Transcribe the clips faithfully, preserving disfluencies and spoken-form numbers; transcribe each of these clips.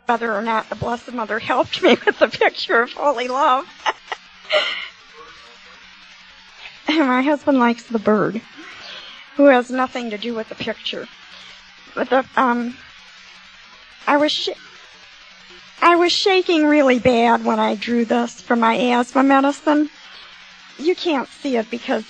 whether or not the Blessed Mother helped me with the picture of holy love. My husband likes the bird, who has nothing to do with the picture. But the um, I was sh- I was shaking really bad when I drew this for my asthma medicine. You can't see it because.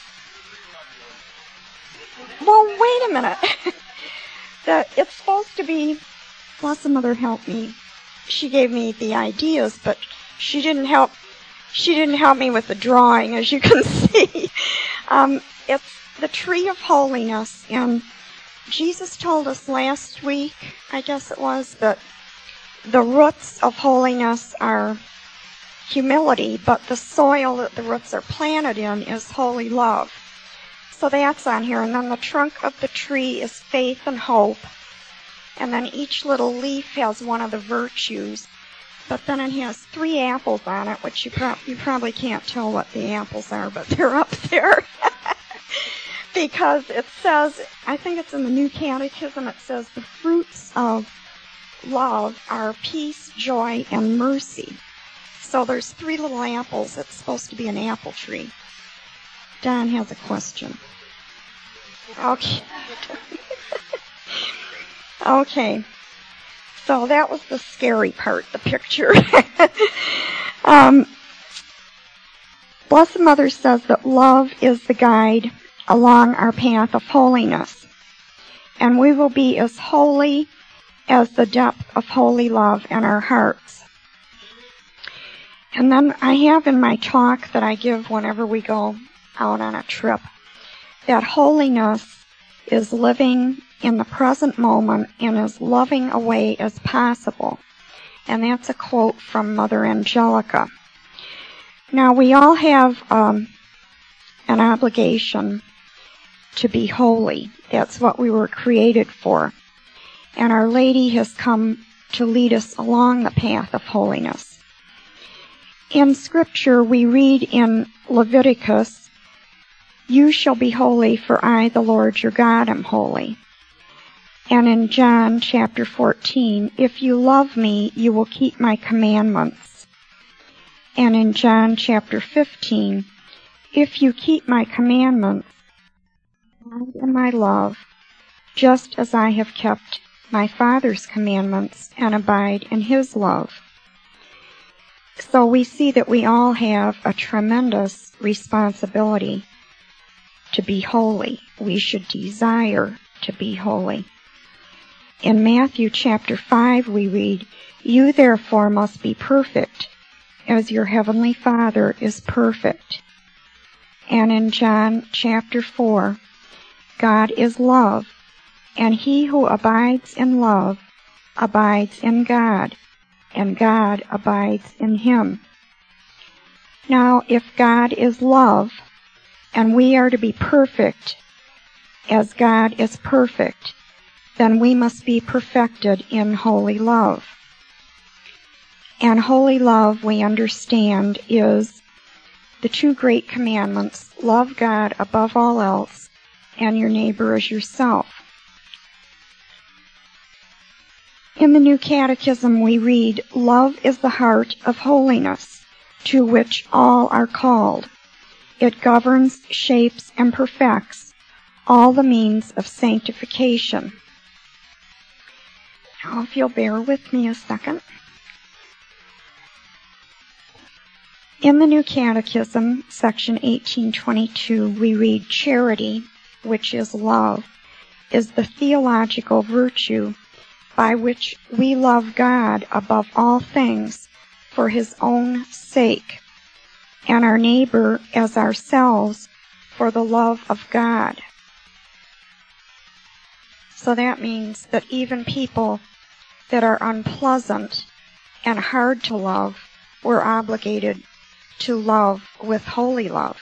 Well, wait a minute. the, it's supposed to be. Blessed Mother help me. She gave me the ideas, but she didn't help. She didn't help me with the drawing, as you can see. Um, it's the tree of holiness, and Jesus told us last week, I guess it was, that the roots of holiness are humility, but the soil that the roots are planted in is holy love. So that's on here, and then the trunk of the tree is faith and hope. And then each little leaf has one of the virtues. But then it has three apples on it, which you, pro- you probably can't tell what the apples are, but they're up there. Because it says, I think it's in the New Catechism, it says the fruits of love are peace, joy, and mercy. So there's three little apples. It's supposed to be an apple tree. Don has a question. Okay. Okay, so that was the scary part, the picture. um, Blessed Mother says that love is the guide along our path of holiness, and we will be as holy as the depth of holy love in our hearts. And then I have in my talk that I give whenever we go out on a trip, that holiness is living in the present moment in as loving a way as possible. And that's a quote from Mother Angelica. Now, we all have um, an obligation to be holy. That's what we were created for. And Our Lady has come to lead us along the path of holiness. In Scripture, we read in Leviticus, "You shall be holy, for I, the Lord your God, am holy." And in John chapter fourteen, "If you love me, you will keep my commandments." And in John chapter fifteen, "If you keep my commandments, abide in my love, just as I have kept my Father's commandments and abide in his love." So we see that we all have a tremendous responsibility to be holy. We should desire to be holy. In Matthew chapter five we read, "You therefore must be perfect, as your heavenly Father is perfect." And in John chapter four, "God is love, and he who abides in love abides in God, and God abides in him." Now, if God is love, and we are to be perfect as God is perfect, then we must be perfected in holy love. And holy love, we understand, is the two great commandments: love God above all else, and your neighbor as yourself. In the New Catechism we read, "Love is the heart of holiness, to which all are called. It governs, shapes, and perfects all the means of sanctification." Now, if you'll bear with me a second. In the New Catechism, section eighteen twenty-two, we read, "Charity, which is love, is the theological virtue by which we love God above all things for his own sake, and our neighbor as ourselves for the love of God." So that means that even people that are unpleasant and hard to love, we're obligated to love with holy love.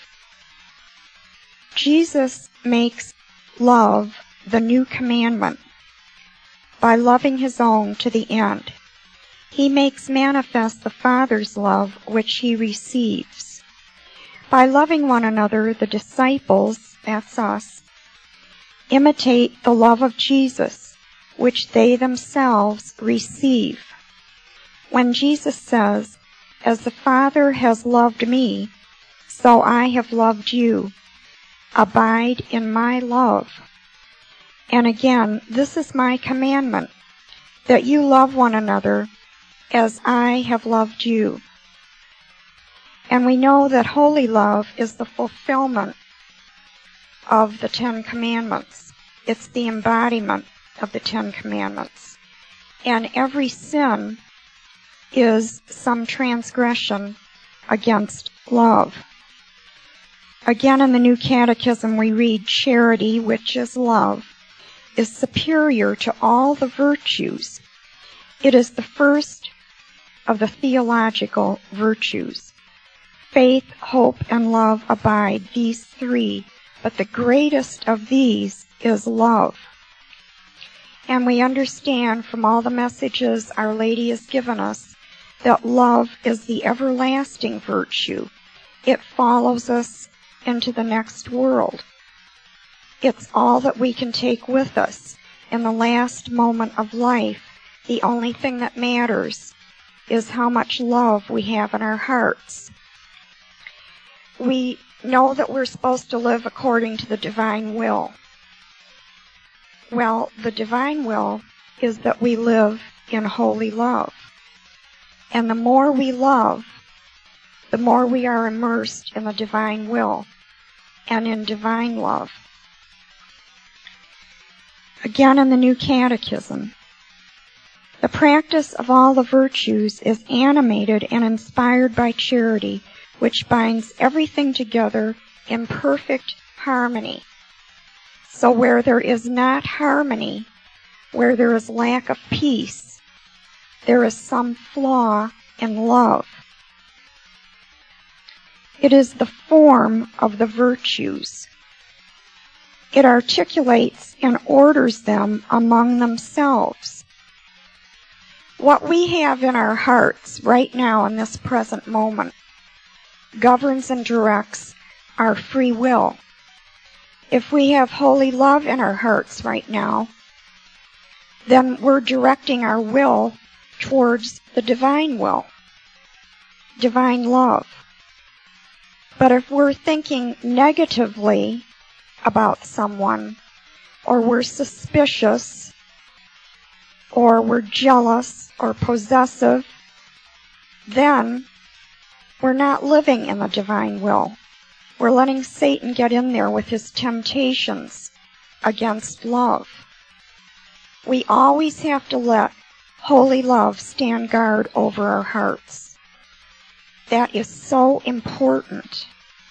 Jesus makes love the new commandment by loving his own to the end. He makes manifest the Father's love which he receives. By loving one another, the disciples, that's us, imitate the love of Jesus, which they themselves receive. when Jesus says, "As the Father has loved me, so I have loved you. Abide in my love." And again, "This is my commandment, that you love one another as I have loved you." And we know that holy love is the fulfillment of the Ten Commandments. It's the embodiment of the Ten Commandments. And every sin is some transgression against love. Again, in the New Catechism, we read, "Charity, which is love, is superior to all the virtues. It is the first of the theological virtues. Faith, hope, and love abide, these three, but the greatest of these is love." And we understand from all the messages Our Lady has given us that love is the everlasting virtue. It follows us into the next world. It's all that we can take with us in the last moment of life. The only thing that matters is how much love we have in our hearts. We know that we're supposed to live according to the divine will. Well, the divine will is that we live in holy love. And the more we love, the more we are immersed in the divine will and in divine love. Again, in the New Catechism, "The practice of all the virtues is animated and inspired by charity, which binds everything together in perfect harmony. So where there is not harmony, where there is lack of peace, there is some flaw in love. It is the form of the virtues. It articulates and orders them among themselves. What we have in our hearts right now in this present moment governs and directs our free will. If we have holy love in our hearts right now, then we're directing our will towards the divine will, divine love. But if we're thinking negatively about someone, or we're suspicious, or we're jealous or possessive, then we're not living in the divine will. We're letting Satan get in there with his temptations against love. We always have to let holy love stand guard over our hearts. That is so important.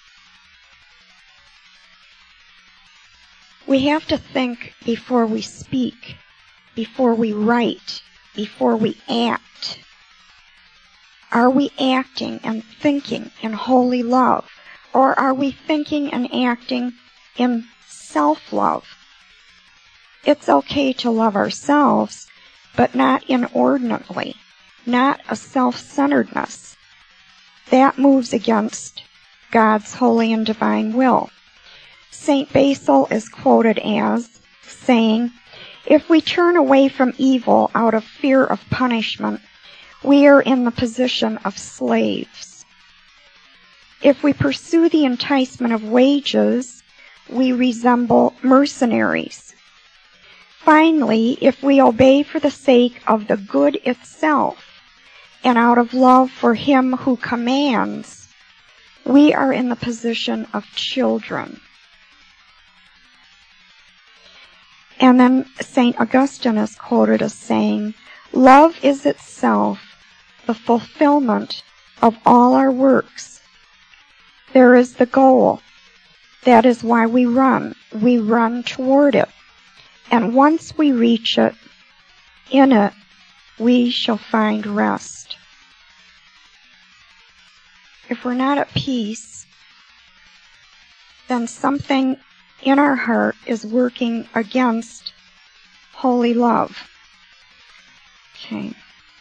We have to think before we speak, before we write, before we act. Are we acting and thinking in holy love? Or are we thinking and acting in self-love? It's okay to love ourselves, but not inordinately, not a self-centeredness. That moves against God's holy and divine will. Saint Basil is quoted as saying, "If we turn away from evil out of fear of punishment, we are in the position of slaves. If we pursue the enticement of wages, we resemble mercenaries. Finally, if we obey for the sake of the good itself, and out of love for him who commands, we are in the position of children." And then Saint Augustine is quoted as saying, "Love is itself the fulfillment of all our works. There is the goal. That is why we run. We run toward it. And once we reach it, in it, we shall find rest." If we're not at peace, then something in our heart is working against holy love. Okay.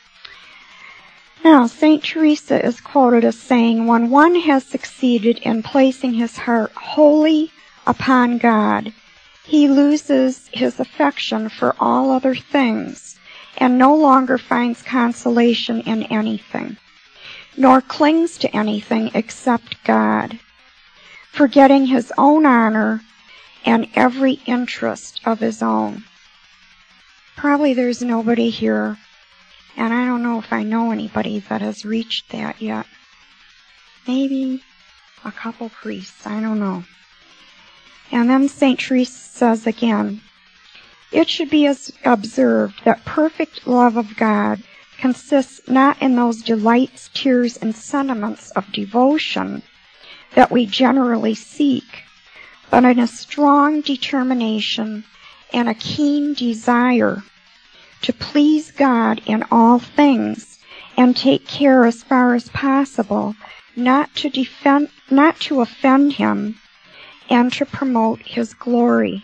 Now, Saint Teresa is quoted as saying, "When one has succeeded in placing his heart wholly upon God, he loses his affection for all other things and no longer finds consolation in anything, nor clings to anything except God, forgetting his own honor and every interest of his own. Probably there's nobody here, and I don't know if I know anybody that has reached that yet. Maybe a couple priests, I don't know. And then Saint Teresa says again, it should be observed that perfect love of God consists not in those delights, tears, and sentiments of devotion that we generally seek, but in a strong determination and a keen desire to please God in all things and take care as far as possible not to defend, not to offend him and to promote his glory.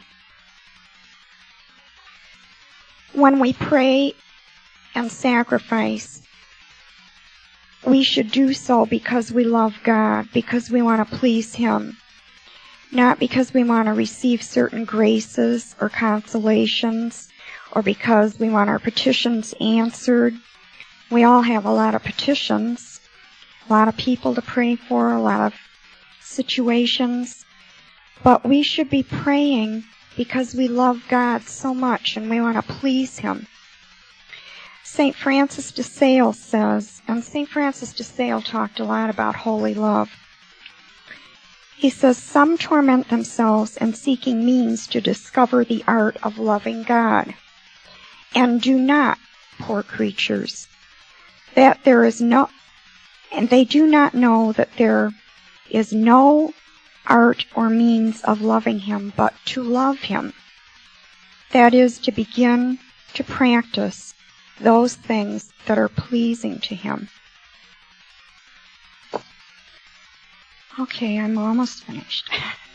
When we pray and sacrifice, we should do so because we love God, because we want to please him, not because we want to receive certain graces or consolations, or because we want our petitions answered. We all have a lot of petitions, a lot of people to pray for, a lot of situations, but we should be praying because we love God so much and we want to please him. Saint Francis de Sales says, and Saint Francis de Sales talked a lot about holy love. He says, some torment themselves in seeking means to discover the art of loving God, and do not, poor creatures, that there is no, and they do not know that there is no art or means of loving him but to love him. That is, to begin to practice those things that are pleasing to him. Okay, I'm almost finished.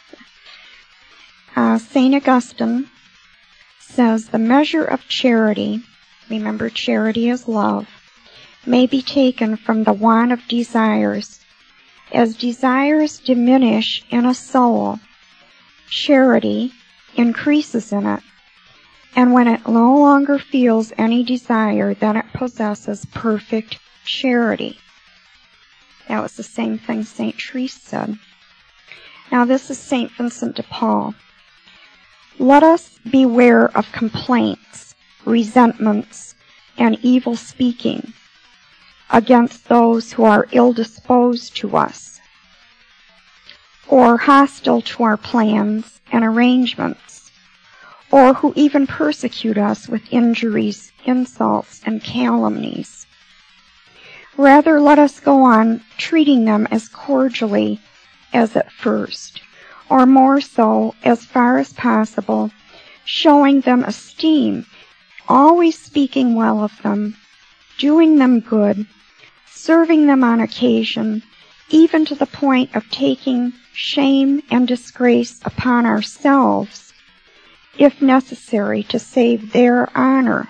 uh, Saint Augustine says, the measure of charity, remember charity is love, may be taken from the want of desires. As desires diminish in a soul, charity increases in it, and when it no longer feels any desire, then it possesses perfect charity. That was the same thing Saint Teresa said. Now this is Saint Vincent de Paul. Let us beware of complaints, resentments, and evil speaking against those who are ill-disposed to us, or hostile to our plans and arrangements, or who even persecute us with injuries, insults, and calumnies. Rather, let us go on treating them as cordially as at first, or more so, as far as possible, showing them esteem, always speaking well of them, doing them good, serving them on occasion, even to the point of taking shame and disgrace upon ourselves, if necessary, to save their honor.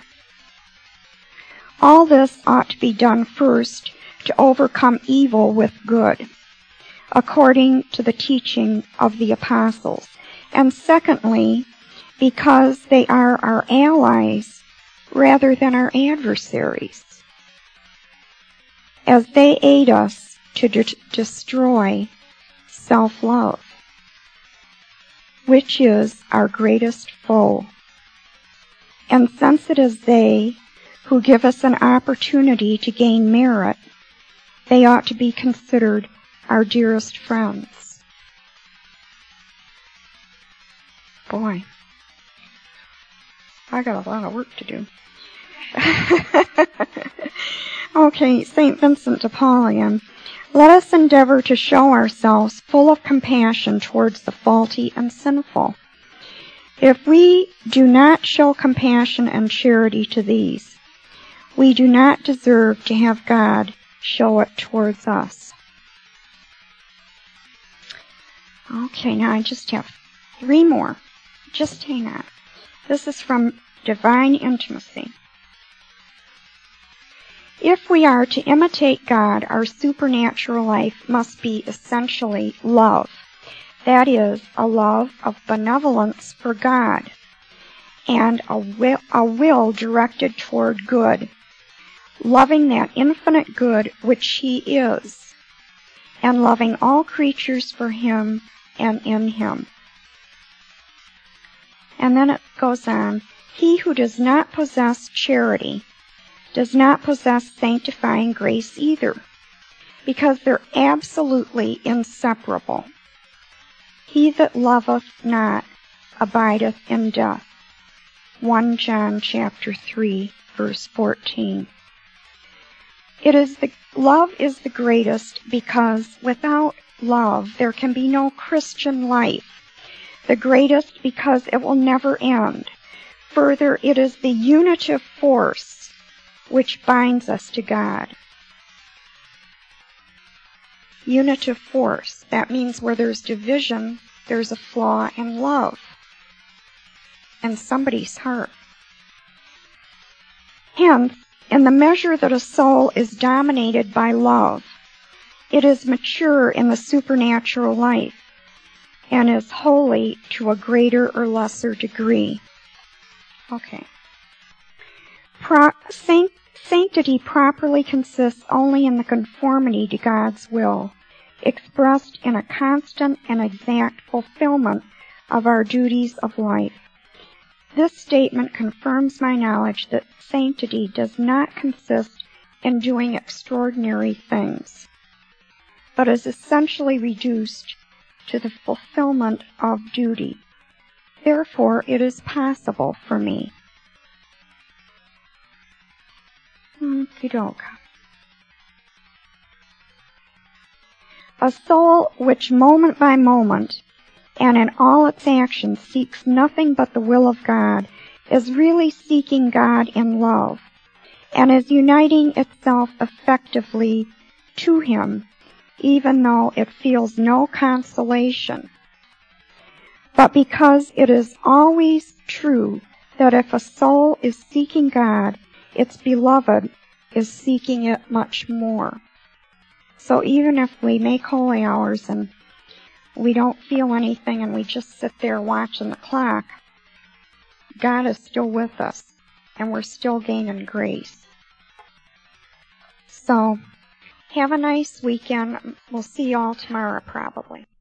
All this ought to be done first to overcome evil with good, according to the teaching of the apostles, and secondly, because they are our allies rather than our adversaries, as they aid us to de- destroy self-love, which is our greatest foe. And since it is they who give us an opportunity to gain merit, they ought to be considered our dearest friends. Boy, I got a lot of work to do. Okay, Saint Vincent de Paul again. Let us endeavor to show ourselves full of compassion towards the faulty and sinful. If we do not show compassion and charity to these, we do not deserve to have God show it towards us. Okay, now I just have three more. Just hang on. This is from Divine Intimacy. If we are to imitate God, our supernatural life must be essentially love. That is, a love of benevolence for God, and a will, a will directed toward good, loving that infinite good which He is, and loving all creatures for Him and in Him. And then it goes on, he who does not possess charity does not possess sanctifying grace either, because they're absolutely inseparable. He that loveth not abideth in death. First John chapter three, verse fourteen. It is the love is the greatest because without love there can be no Christian life. The greatest because it will never end. Further, it is the unitive force which binds us to God. Unitive force. That means where there's division, there's a flaw in love in somebody's heart. Hence, in the measure that a soul is dominated by love, it is mature in the supernatural life and is holy to a greater or lesser degree. Okay. Pro- saint- sanctity properly consists only in the conformity to God's will, expressed in a constant and exact fulfillment of our duties of life. This statement confirms my knowledge that sanctity does not consist in doing extraordinary things, but is essentially reduced to the fulfillment of duty. Therefore, it is possible for me. Okey-doke. A soul which moment by moment and in all its actions seeks nothing but the will of God is really seeking God in love and is uniting itself effectively to Him, even though it feels no consolation. But because it is always true that if a soul is seeking God, its beloved is seeking it much more. So even if we make holy hours and we don't feel anything and we just sit there watching the clock, God is still with us and we're still gaining grace. So have a nice weekend. We'll see you all tomorrow probably.